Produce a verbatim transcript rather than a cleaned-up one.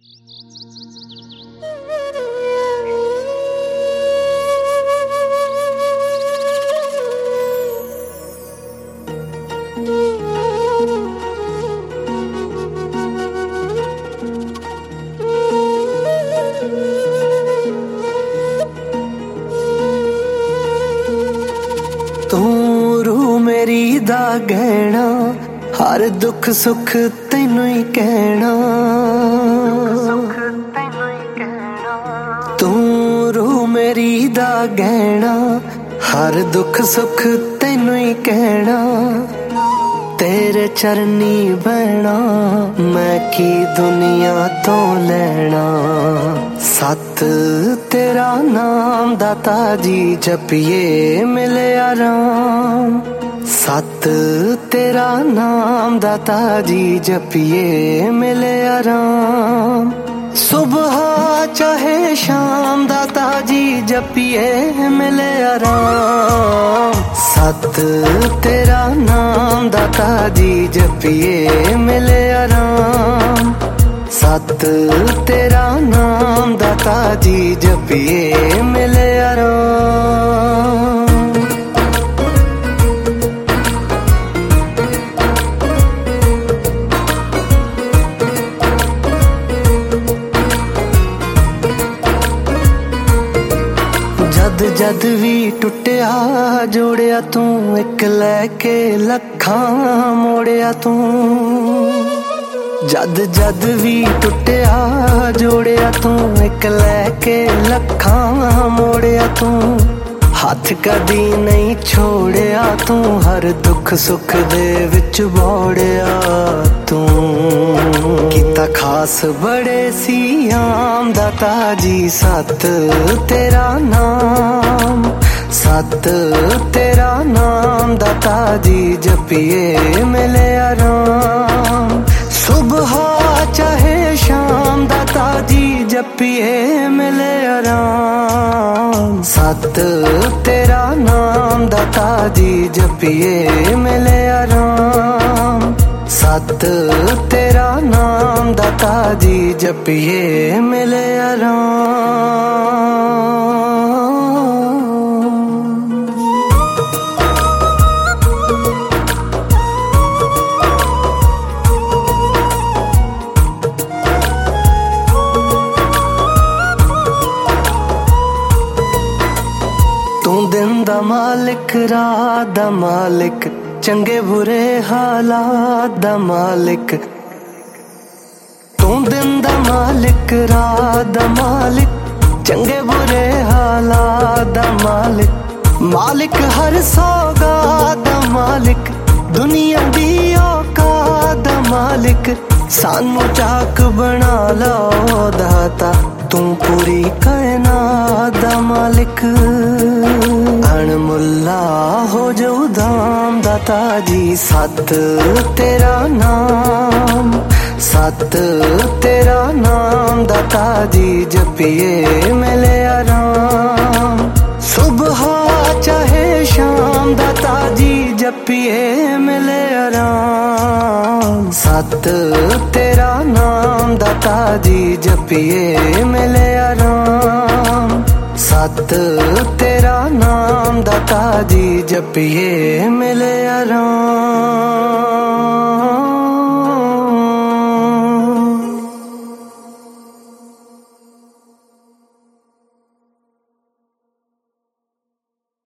तू रू मेरी दा गहना, हर दुख सुख तैनू ही कहना। तू रू मेरी दा गहना, हर दुख सुख तैनू ही कहना। तेरे चरनी बहना, मैं की दुनिया तो लेना। सत तेरा नाम दाता जी जपिए मिले आराम। सत तेरा नाम दाता जी जपिए मिले आराम। सुबह चाहे शाम दाता जी जपिए मिले आराम। सत तेरा नाम दाता जी जपिए मिले आराम। सत तेरा नाम दाता जी जपिए मिले आराम। जद जद भी टुटिया जोड़िया तू, एक लैके लखां मोड़िया तू। जद जद भी टुटिया जोड़िया तू, एक लैके लखां मोड़िया तू। हाथ कदी नहीं छोड़िया तू, हर दुख सुख दे विच बोड़िया तू। किता खास बड़े सी आम दाता जी, सत तेरा नाम। सत तेरा नाम दाता जी जपिए मिले आराम। सुबह चाहे शाम दाता जी जपिए मिले आराम। सत तेरा नाम दाता जी जपिए मिले आराम। सत तेरा नाम दाता जी जपिए मिले आराम। तू दिन दा मालिक रात दा मालिक, चंगे बुरे हालात दा मालिक। तू दिन दा मालिक रात दा मालिक, चंगे बुरे हालात दा मालिक। मालिक हर सौगात दा मालिक, दुनिया दी औकात दा मालिक। सानू चाक बना लो दाता, तू पूरी कायनात दा मालिक। अणमुल्ला हो जो धाम दाता जी, सत तेरा नाम। सत तेरा नाम दाता जी जपिए मिले आराम। सुबह चाहे शाम दाता जी जपिए मिले आराम। सत तेरा नाम दाता जी जपिए मिले आराम। सत तेरा नाम दाता जी जपिए मिले आराम।